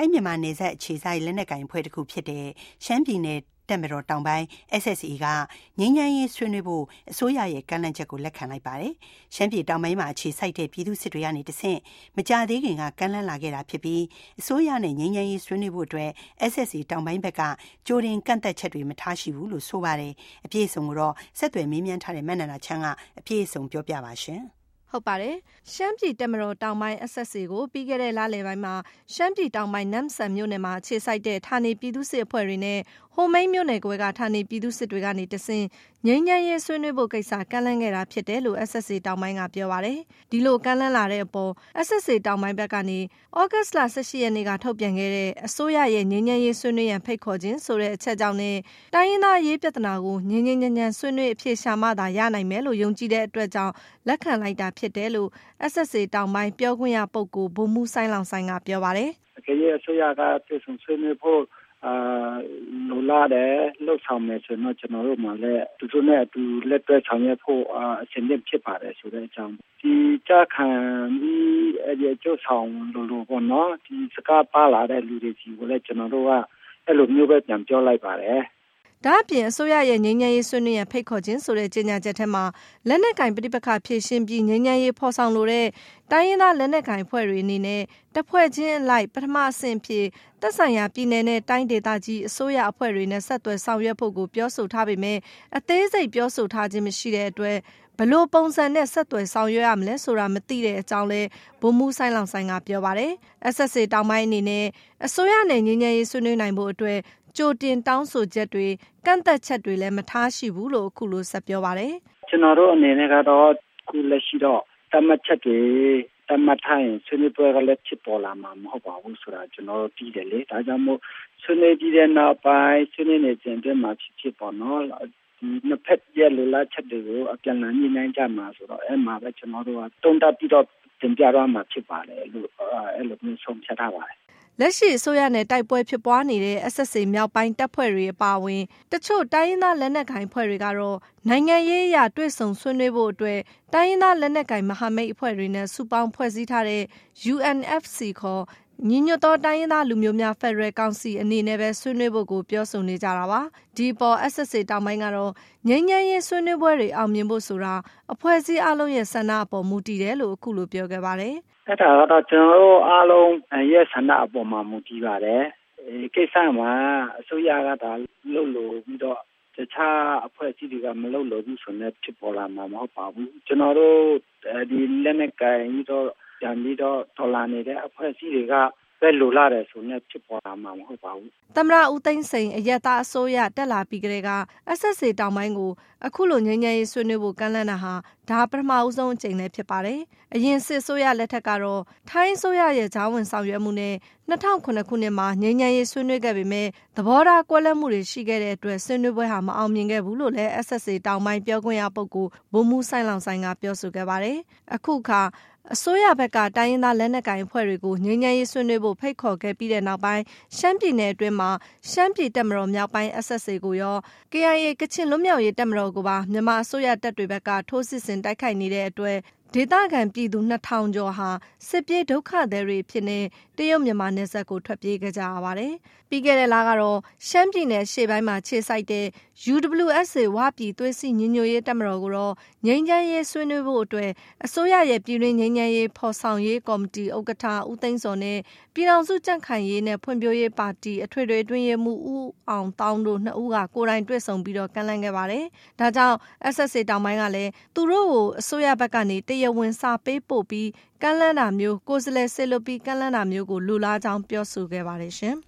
ထိုင်းမြန်မာနယ်စပ်အခြေစိုက်လက်နက်ကိုင်အဖွဲ့တစ်ခုဖြစ်တဲ့ရှမ်းပြည်နယ်တပ်မတော်တောင်ပိုင်း SSA ကငြိမ်းချမ်းရေးဆွေးနွေးဖို့အစိုးရရဲ့ကမ်းလှမ်းချက်ကိုလက်ခံလိုက်ပါတယ်။ရှမ်းပြည်တောင်ပိုင်းမှာအခြေစိုက်တဲ့ပြည်သူစစ်တွေကနေတဆင့်မကြသေးခင်ကကမ်းလှမ်းလာခဲ့တာဖြစ်ပြီးအစိုးရနဲ့ငြိမ်းချမ်းရေးဆွေးနွေးဖို့အတွက် SSA တောင်ပိုင်းဘက်ကကြိုတင်ကန့်သက်ချက်တွေမထားရှိဘူးလို့ဆိုပါတယ်။အပြည့်အစုံကိုတော့ဆက်သွယ်မေးမြန်းထားတဲ့မနန္ဒာချမ်းကအပြည့်အစုံပြောပြပါရှင်။ဟုတ်ပါတယ်။ရှမ်းပြည်တပ်မတော်တောင်ပိုင်း SSA ကိုပြီးခဲ့တဲ့လလယ်ပိုင်းမှာရှမ်းပြည်တောင်ပိုင်းနမ်ဆန်မြို့နယ်မှာအခြေစိုက်တဲ့ဌာနေပြည်သူစစ်အဖွဲ့တွေနဲ့ဟိုမိန်းမြို့နယ်ကွဲကဌာနေပြည်သူစစ်တွေကနေတဆင့်ငြိမ်းချမ်းရေးဆွေးနွေးဖို့ကိစ္စကမ်းလှမ်းခဲ့တာဖြစ်တယ်လို့ SSA တောင်ပိုင်းကပြောပါတယ်။ဒီလိုကမ်းလှမ်းလာတဲ့အပေါ် SSA တောင်ပိုင်းဘက်ကနေဩဂတ်စ်လ18ရက်နေ့ကထုတ်ပြန်ခဲ့တဲ့အစိုးရရဲ့ငြိမ်းချမ်းရေးဆွေးနွေးရန်ဖိတ်ခေါ်ခြင်းဆိုတဲ့အချက်ကြောင့်နဲ့တိုင်းရင်းသားရေးပြဿနာကိုငြိမ်းချမ်းဆွေးနွေးအဖြေရှာမှသာရနိုင်မယ်လို့ယုံကြည်တဲ့အတွက်ကြောင့်လက်ခံလိုက်တာဖြစ်တယ်လို့ SSA တောင်ပိုင်းပြောခွင့်ရပုဂ္ဂိုလ်ဗိုလ်မှူးဆိုင်းလောင်ဆိုင်ကပြောပါတယ်။အကယ်၍အစိုးရကပြည်သူ့ဆွေးနွေးဖို့လိုလားတယ်လှုပ်ဆောင်မယ်ဆိုတော့ကျွန်တော်တို့မှလည်းသူတို့နဲ့အတူလက်တွဲဆောင်ရွက်ဖို့အစဉ်သင့်ဖြစ်ပါတယ်ဆိုတဲ့အကြောင်းဒီကြခံပြီးအကျိုးဆောင်လို့ပေါ့နော်ဒီစကားပါလာတဲ့လူတွေကြီးကိုလည်းကျွန်တော်တို့ကအဲ့လိုမျိုးပဲပြန်ပြောလိုက်ပါတယ်ဒါအပြင်အစိုးရရဲ့ငြိမ်းချမ်းရေးဆွေးနွေးရန်ဖိတ်ခေါ်ခြင်းဆိုတဲ့ကြေညာချက်ထဲမှာလက်နက်ကင်ပဋိပက္ခဖြေရှင်းပြီးငြိမ်းချမ်းရေးဖော်ဆောင်လိုတဲ့တိုင်းရင်းသားလက်နက်ကင်အဖွဲ့တွေအနေနဲ့တစ်ဖွဲ့ချင်းအလိုက်ပထမအဆင့်ဖြစ်သက်ဆိုင်ရာပြည်နယ်နဲ့တိုင်းဒေသကြီးအစိုးရအဖွဲ့တွေနဲ့ဆက်သွယ်ဆောင်ရွက်ဖို့ကိုပြောဆိုထားပေမဲ့အသေးစိတ်ပြောဆိုထားခြင်းမရှိတဲ့အတွက်ဘလို့ပုံစံနဲ့ဆက်သွယ်ဆောင်ရွက်ရမလဲဆိုတာမသိတဲ့အကြောင်းလဲဗိုလ်မှူးဆိုင်းလောင်ဆိုင်ကပြောပါတယ်။ SSA တောင်ပိုင်းအနေနဲ့အစိုးရနဲ့ငြိမ်းချမ်းရေးဆွေးနွေးနိုင်ဖို့အတွက်ကြိုတင်တောင်းဆိုချက်တွေကန့်သက်ချက်တွေလည်းမထားရှိဘူးလို့အခုလိုဆက်ပြောပါတယ်။ကျွန်တော်တို့အနေနဲ့ကတော့ခုလက်ရှိတော့တမတ်ချက်တွေတမတ်ထိုင်ဆွေးနွေးပွဲကလည်းဖြစ်ပေါ်လာမှာမဟုတ်ပါဘူးဆိုတာကျွန်တော်တို့သိတယ်လေဒါကြောင့်မို့ဆွေးနွေးပြီးတဲ့နောက်ပိုင်းဆွေးနွေးနေခြင်းတွေမှာဖြစ်ပေါ်နော်ဒီနှစ်ဖက်ရဲ့လိုလားချက်တွေကိုအပြန်အလှန်ညှိနှိုင်းကြမှာဆိုတော့အဲ့မှာပဲကျွန်တော်တို့ကတုံ့တက်ပြီးတော့တင်ပြရမှာဖြစ်ပါတယ်လို့အဲ့လိုမျိုးဆုံးဖြတ်ထားပါတယ်လက်ရှိအစိုးရနဲ့တိုက်ပွဲဖြစ်ပွားနေတဲ့ SSA မြောက်ပိုင်းတပ်ဖွဲ့တွေအပါအဝင်တချို့တိုင်းရင်းသားလက်နက်ကိုင်အဖွဲ့တွေကတော့နိုင်ငံရေးအရတွေ့ဆုံဆွေးနွေးဖို့အတွက်တိုင်းရင်းသားလက်နက်ကိုင်မဟာမိတ်အဖွဲ့တွေနဲ့စုပေါင်းဖွဲ့စည်းထားတဲ့ UNFC ခေါ်ညီညွတ်သောတိုင်းရင်းသားလူမျိုးများဖက်ဒရယ်ကောင်စီအနေနဲ့ပဲဆွေးနွေးဖို့ကိုပြောဆိုနေကြတာပါ။ဒီပေါ် SSA တောင်ပိုင်းကတော့ငြိမ်းချမ်းရေးဆွေးနွေးပွဲတွေအောင်မြင်ဖို့ဆိုတာအဖွဲ့အစည်းအလုံးရဲ့ဆန္ဒအပေါ်မူတည်တယ်လို့အခုလိုပြောခဲ့ပါတယ်။အဲ့ဒါကတော့ကျွန်တော်တို့အားလုံးရဲ့ဆန္ဒအပေါ်မှာမူတည်ပါတယ်။ကိစ္စမှာအစိုးရကဒါလုပ်လို့ပြီးတော့တခြားအဖွဲ့အစည်းတွေကမလုပ်လို့ဘူးဆိုတော့ဖြစ်ပေါ်လာမှာမဟုတ်ပါဘူး။ကျွန်တော်တို့ဒီလက်နက်ကိုင်ပြီးတော့ပြန်ပြီးတော့တော်လာနေတဲ့အဖွဲ့အစည်းတွေကပဲလိုလာတယ်ဆိုတော့ဖြစ်ပေါ်လာမှာမဟုတ်ပါဘူး။သမ္မတဦးသိန်းစိန်အရက်သားအစိုးရတက်လာပြီးကတည်းက SSA တောင်ပိုင်းကိုအခုလိုငြိမ်းချမ်းရေးဆွေးနွေးဖို့ကမ်းလှမ်းတာဟာဒါပထမဦးဆုံးအကြိမ်လည်းဖြစ်ပါတယ်။အရင်စစ်အစိုးရလက်ထက်ကတော့ထိုင်းအစိုးရရဲ့ဂျာဝင်ဆောင်ရွက်မှုနဲ့2009ခုနှစ်မှာငြိမ်းချမ်းရေးဆွေးနွေးခဲ့ပေမဲ့သဘောထားကွဲလွဲမှုတွေရှိခဲ့တဲ့အတွက်ဆွေးနွေးပွဲဟာမအောင်မြင်ခဲ့ဘူးလို့လည်း SSA တောင်ပိုင်းပြောခွင့်ရပုဂ္ဂိုလ်ဗိုလ်မှူးဆိုင်းလောင်ဆိုင်ကပြောဆိုခဲ့ပါတယ်။အခုအခါအစိုးရဘက်ကတိုင်းရင်းသားလက်နက်ကိုင်အဖွဲ့တွေကိုငြိမ်းချမ်းရေးဆွေးနွေးဖို့ဖိတ်ခေါ်ခဲ့ပြီးတဲ့နောက်ပိုင်းရှမ်းပြည်နယ်အတွင်းမှာရှမ်းပြည်တပ်မတော်မြောက်ပိုင်း SSA ကိုရော KIA ကချင်လွတ်မြောက်ရေးတပ်မတော်ကိုပါမြန်မာအစိုးရတပ်တွေဘက်ကထိုးစစ်ဆင်တိုက်ခိုက်နေတဲ့အတွက်ဒေသခံပြည်သူ2000ကျော်ဟာစစ်ပြေးဒုက္ခသည်တွေဖြစ်နေတရုတ်မြန်မာနယ်စပ်ကိုထွက်ပြေးခဲ့ကြရပါတယ်။ပြီးခဲ့တဲ့လကတော့ရှမ်းပြည်နယ်ရှေ့ပိုင်းမှာခြေစိုက်တဲ့ UWSA ဝပြည်သွေးစည်းညီညွတ်ရေးတပ်မတော်ကိုတော့ငြိမ်းချမ်းရေးဆွေးနွေးဖို့အတွက်အစိုးရရဲ့ပြည်တွင်းငြိမ်းချမ်းရေးဖော်ဆောင်ရေးကော်မတီဥက္ကဋ္ဌဦးသိန်းစောနဲ့ပြည်ထောင်စုကြံ့ခိုင်ရေးနဲ့ဖွံ့ဖြိုးရေးပါတီအထွေထွေအတွင်းရေးမှူးဦးအောင်တောင်းတို့နှစ်ဦးကကိုယ်တိုင်တွေ့ဆုံပြီးတော့ကမ်းလှမ်းခဲ့ပါတယ်။ဒါကြောင့် SSA တောင်ပိုင်းကလည်းသူတို့ကိုအစိုးရဘက်ကနေတရားဝင်စာပေးပို့ပြီးကမ်းလှမ်းတာမျိုးကိုယ်စားလှယ်စေလွှတ်ပြီးကမ်းလှမ်းတာမျိုးကိုလူလားကြောင်းပြောဆိုခဲ့ပါတယ်ရှင်။